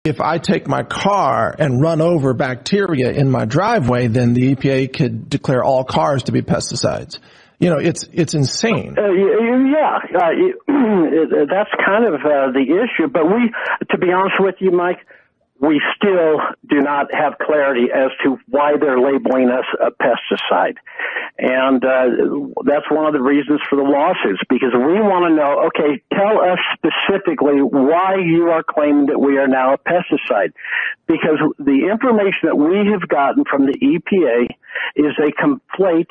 if I take my car and run over bacteria in my driveway, then the EPA could declare all cars to be pesticides. It's insane. That's kind of the issue. But to be honest with you, Mike, we still do not have clarity as to why they're labeling us a pesticide. And that's one of the reasons for the lawsuits, because we want to know, okay, tell us specifically why you are claiming that we are now a pesticide. Because the information that we have gotten from the EPA is they conflate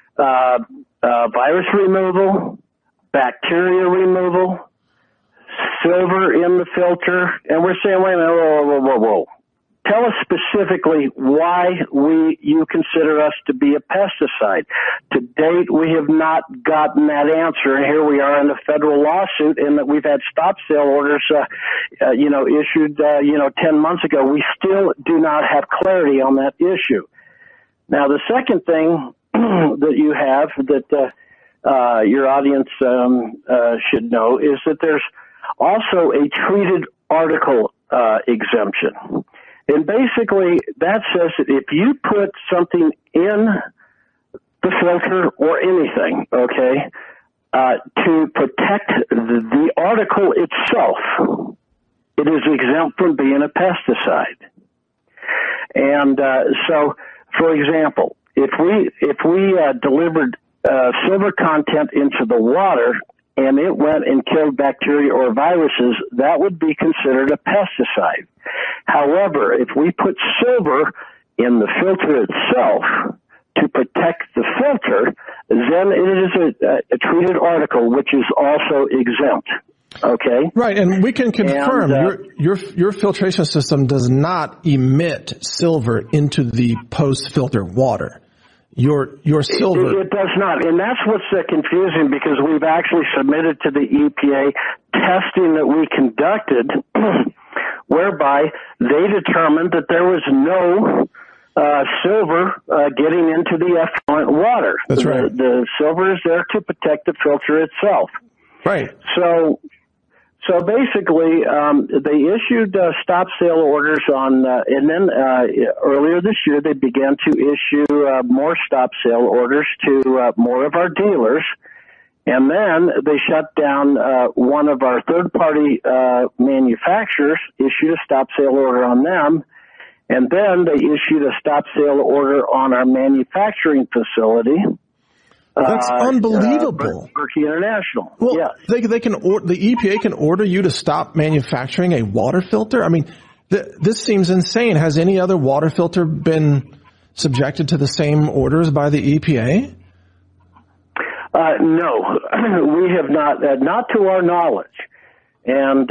virus removal, bacteria removal, silver in the filter, and we're saying, wait a minute, whoa. Tell us specifically why you consider us to be a pesticide. To date, we have not gotten that answer, and here we are in a federal lawsuit, and that we've had stop sale orders, issued, 10 months ago. We still do not have clarity on that issue. Now, the second thing that you have that your audience should know is that there's also a treated article exemption. And basically, that says that if you put something in the filter or anything, okay, to protect the article itself, it is exempt from being a pesticide. And so, for example, if we delivered silver content into the water and it went and killed bacteria or viruses, that would be considered a pesticide. However, if we put silver in the filter itself to protect the filter, then it is a treated article, which is also exempt. Okay? Right, and we can confirm your filtration system does not emit silver into the post-filter water. Your silver. It does not, and that's what's confusing, because we've actually submitted to the EPA testing that we conducted, whereby they determined that there was no silver getting into the effluent water. That's right. The silver is there to protect the filter itself. Right. So basically, they issued stop sale orders on, and then earlier this year they began to issue more stop sale orders to more of our dealers, and then they shut down one of our third-party manufacturers, issued a stop sale order on them, and then they issued a stop sale order on our manufacturing facility. That's unbelievable. Berkey International. Well, yes. the EPA can order you to stop manufacturing a water filter? I mean, this seems insane. Has any other water filter been subjected to the same orders by the EPA? No, we have not to our knowledge. And,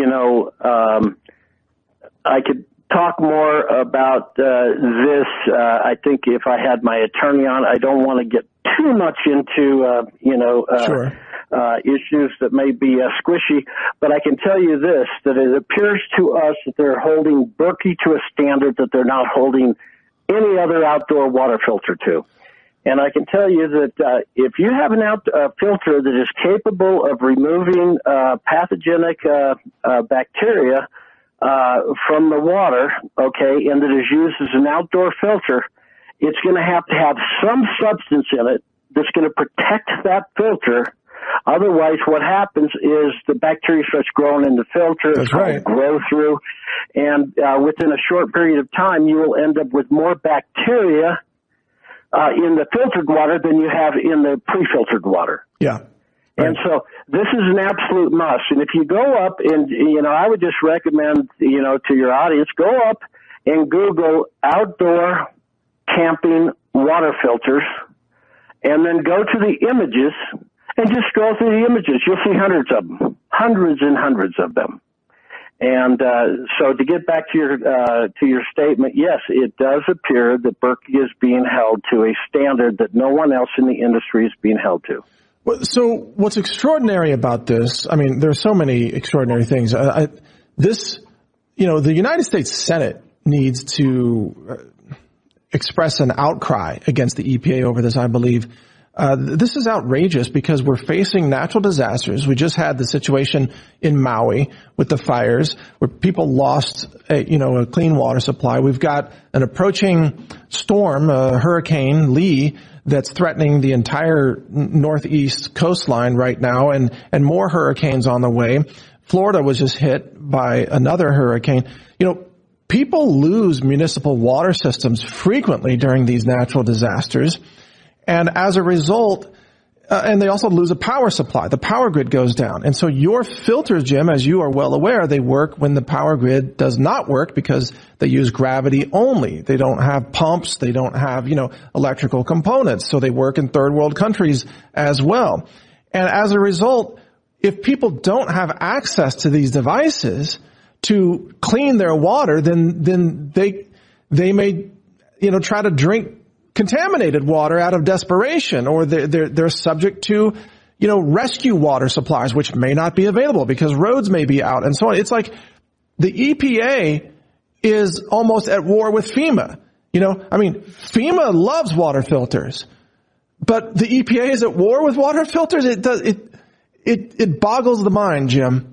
I could talk more about this. I think if I had my attorney on, I don't want to get too much into, Sure. issues that may be squishy, but I can tell you this, that it appears to us that they're holding Berkey to a standard that they're not holding any other outdoor water filter to. And I can tell you that if you have an filter that is capable of removing pathogenic bacteria from the water, okay, and that is used as an outdoor filter, it's going to have some substance in it that's going to protect that filter. Otherwise, what happens is the bacteria starts growing in the filter. That's right. Grow through, and within a short period of time, you will end up with more bacteria in the filtered water than you have in the pre-filtered water. Yeah. Right. And so this is an absolute must. And if you go up and, I would just recommend, to your audience, go up and Google outdoor camping water filters, and then go to the images and just scroll through the images. You'll see hundreds of them, hundreds and hundreds of them. And so to get back to your statement, yes, it does appear that Berkey is being held to a standard that no one else in the industry is being held to. So what's extraordinary about this, I mean, there are so many extraordinary things. The United States Senate needs to express an outcry against the EPA over this, I believe. This is outrageous because we're facing natural disasters. We just had the situation in Maui with the fires where people lost a clean water supply. We've got an approaching storm, Hurricane Lee, that's threatening the entire northeast coastline right now, and more hurricanes on the way. Florida was just hit by another hurricane. People lose municipal water systems frequently during these natural disasters. And as a result, and they also lose a power supply. The power grid goes down. And so your filters, Jim, as you are well aware, they work when the power grid does not work because they use gravity only. They don't have pumps. They don't have, electrical components. So they work in third world countries as well. And as a result, if people don't have access to these devices to clean their water, then they may, try to drink contaminated water out of desperation, or they're subject to, rescue water supplies, which may not be available because roads may be out and so on. It's like the EPA is almost at war with FEMA. FEMA loves water filters, but the EPA is at war with water filters. It boggles the mind, Jim.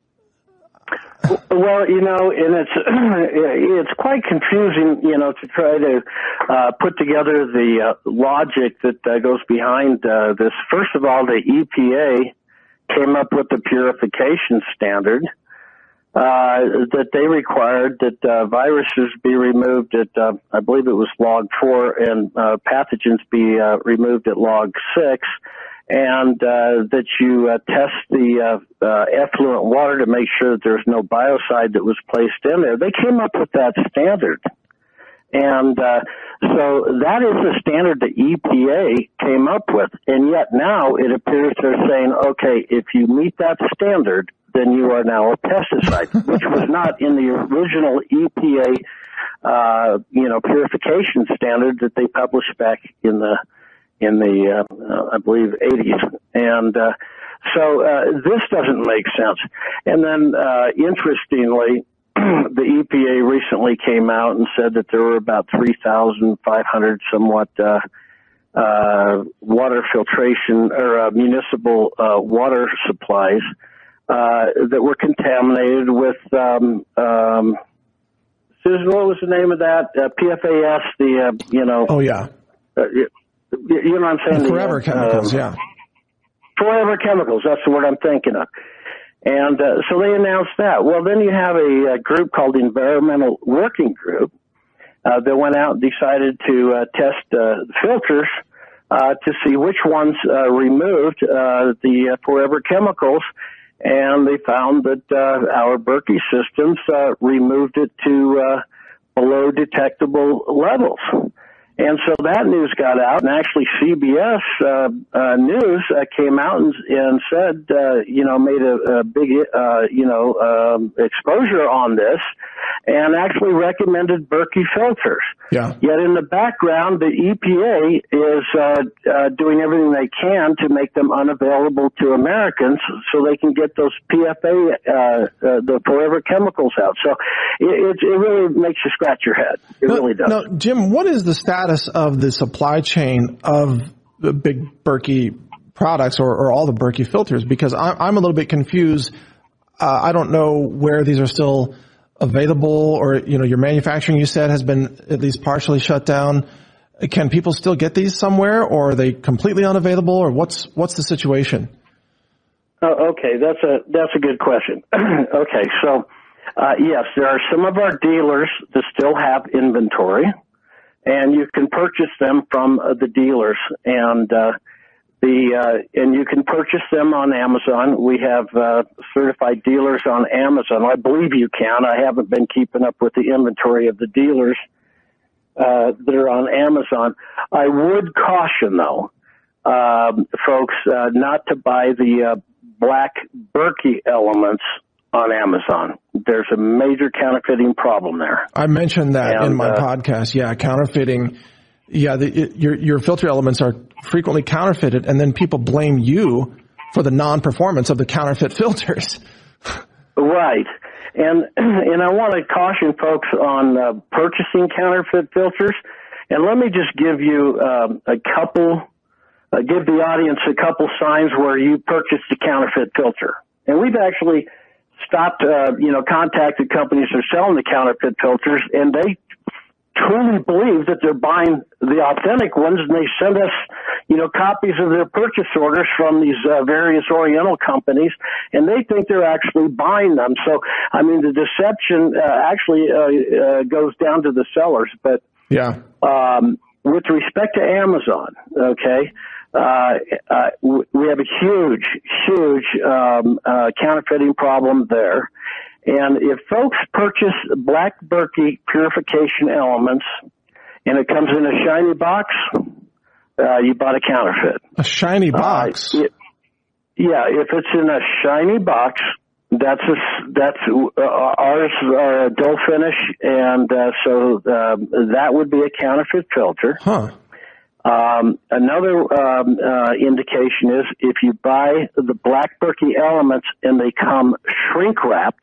Well, and it's quite confusing, to try to put together the logic that goes behind this. First of all, the EPA came up with the purification standard that they required that viruses be removed at, I believe it was log 4, and pathogens be removed at log 6. And that you test the effluent water to make sure that there's no biocide that was placed in there. They came up with that standard. And so that is the standard the EPA came up with. And yet now it appears they're saying, okay, if you meet that standard, then you are now a pesticide, which was not in the original EPA, purification standard that they published back in the I believe, 80s. And so this doesn't make sense. And then, interestingly, the EPA recently came out and said that there were about 3,500 somewhat water filtration or municipal water supplies that were contaminated with Susan, what was the name of that? PFAS, Oh, yeah. You know what I'm saying? Forever chemicals, yeah. Forever chemicals, that's the word I'm thinking of. And so they announced that. Well, then you have a group called the Environmental Working Group that went out and decided to test filters to see which ones removed the forever chemicals, and they found that our Berkey systems removed it to below detectable levels. And so that news got out, and actually CBS News came out and said, made a big, exposure on this, and actually recommended Berkey filters. Yeah. Yet in the background, the EPA is doing everything they can to make them unavailable to Americans so they can get those PFA, the forever chemicals out. So it really makes you scratch your head. It really does. Now, Jim, what is the status of the supply chain of the big Berkey products or all the Berkey filters? Because I'm a little bit confused. I don't know where these are still available, or, your manufacturing, you said, has been at least partially shut down. Can people still get these somewhere, or are they completely unavailable, or what's the situation? Okay, that's a good question. Okay, so yes, there are some of our dealers that still have inventory, and you can purchase them from the dealers, and you can purchase them on Amazon. We have certified dealers on Amazon. I believe you can. I haven't been keeping up with the inventory of the dealers that are on Amazon. I would caution, though, folks, not to buy the black Berkey elements on Amazon. There's a major counterfeiting problem there. I mentioned that in my podcast. Yeah, counterfeiting. Yeah, your filter elements are frequently counterfeited, and then people blame you for the non-performance of the counterfeit filters. Right. And I want to caution folks on purchasing counterfeit filters. And let me just give you a couple give the audience a couple signs where you purchased a counterfeit filter. And we've actually stopped, contacted companies that are selling the counterfeit filters, and they truly believe that they're buying the authentic ones, and they send us, copies of their purchase orders from these various Oriental companies, and they think they're actually buying them. So, I mean, the deception actually goes down to the sellers. But yeah, with respect to Amazon, okay, we have a huge counterfeiting problem there. And if folks purchase Black Berkey purification elements and it comes in a shiny box, you bought a counterfeit. A shiny box? Yeah, if it's in a shiny box, that's ours are a dull finish, and so that would be a counterfeit filter. Huh. Another indication is if you buy the Black Berkey elements and they come shrink wrapped,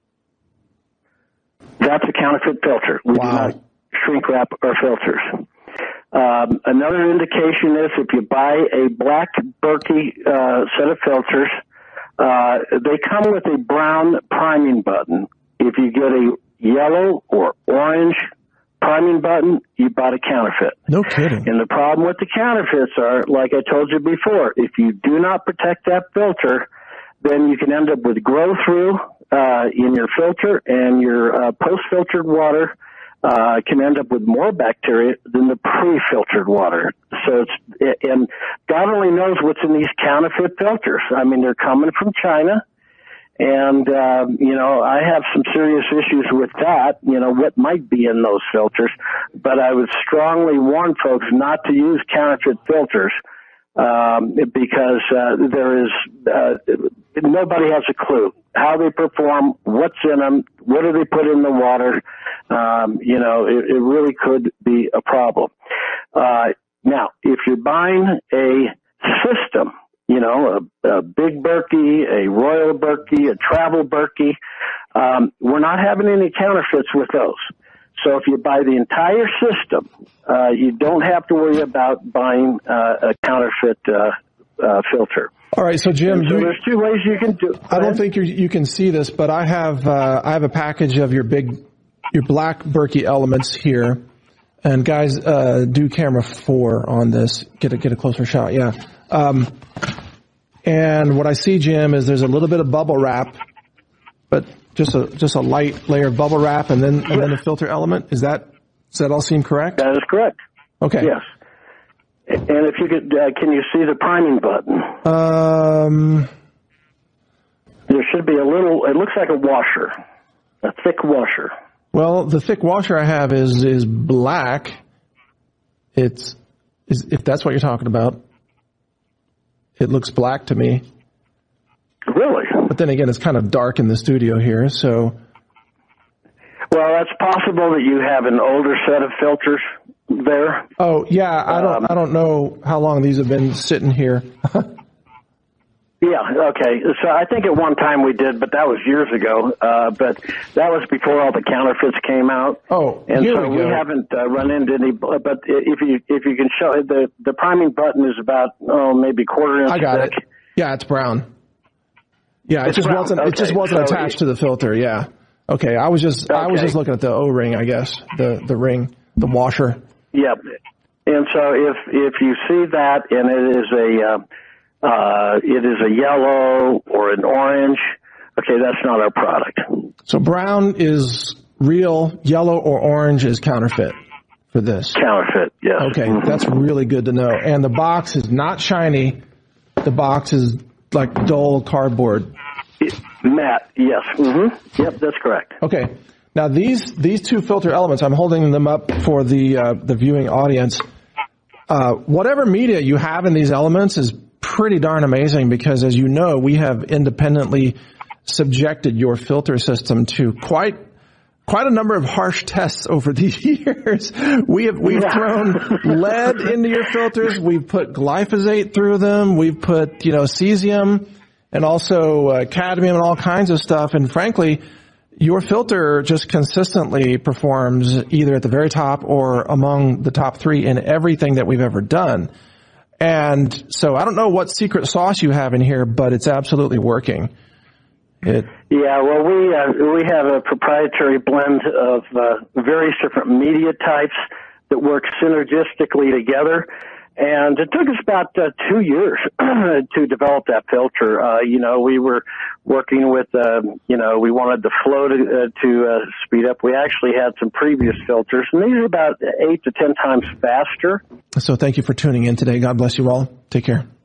that's a counterfeit filter. We do not shrink wrap our filters. Another indication is if you buy a Black Berkey set of filters, they come with a brown priming button. If you get a yellow or orange priming button, you bought a counterfeit. No kidding. And the problem with the counterfeits are, like I told you before, if you do not protect that filter, then you can end up with grow-through in your filter, and your post-filtered water can end up with more bacteria than the pre-filtered water. So and God only knows what's in these counterfeit filters. I mean, they're coming from China. And, I have some serious issues with that, what might be in those filters. But I would strongly warn folks not to use counterfeit filters, because there is, nobody has a clue how they perform, what's in them, what do they put in the water. It really could be a problem. Now, if you're buying a system, a Big Berkey, a Royal Berkey, a Travel Berkey, we're not having any counterfeits with those. So if you buy the entire system, you don't have to worry about buying a counterfeit filter. All right, so Jim, so there's two ways you can do it. I don't think you can see this, but I have a package of your Black Berkey elements here, and guys, do camera 4 on this. Get a closer shot, yeah. And what I see, Jim, is there's a little bit of bubble wrap, but just a light layer of bubble wrap, and then the filter element. Does that all seem correct? That is correct. Okay. Yes. And if you could, can you see the priming button? There should be a little. It looks like a washer, a thick washer. Well, the thick washer I have is black. If that's what you're talking about. It looks black to me. Really? But then again, it's kind of dark in the studio here, so. Well, that's possible that you have an older set of filters there. Oh, yeah, I don't know how long these have been sitting here. Yeah, okay. So I think at one time we did, but that was years ago. But that was before all the counterfeits came out. Oh, and here so we go. We haven't run into any. But if you can show the priming button is about maybe quarter inch I got thick. it. Yeah, it's brown. Yeah, it just brown. wasn't. Okay. It just wasn't attached to the filter. Yeah. Okay. I was just looking at the O-ring, I guess, the ring, the washer. Yep. And so if you see that and it is a yellow or an orange, okay, that's not our product. So brown is real, yellow or orange is counterfeit for this. Counterfeit, yes. Okay, Mm-hmm. That's really good to know. And the box is not shiny. The box is like dull cardboard. Matte, yes. Mm-hmm. Yep, that's correct. Okay. Now these two filter elements, I'm holding them up for the viewing audience. Whatever media you have in these elements is pretty darn amazing, because as you know, we have independently subjected your filter system to quite a number of harsh tests over the years. We've thrown lead into your filters. We've put glyphosate through them. We've put, cesium and also cadmium and all kinds of stuff. And frankly, your filter just consistently performs either at the very top or among the top 3 in everything that we've ever done. And so I don't know what secret sauce you have in here, but it's absolutely working. Yeah, well, we have a proprietary blend of various different media types that work synergistically together. And it took us about 2 years to develop that filter. We were working with, we wanted the flow to speed up. We actually had some previous filters, and these are about 8 to 10 times faster. So thank you for tuning in today. God bless you all. Take care.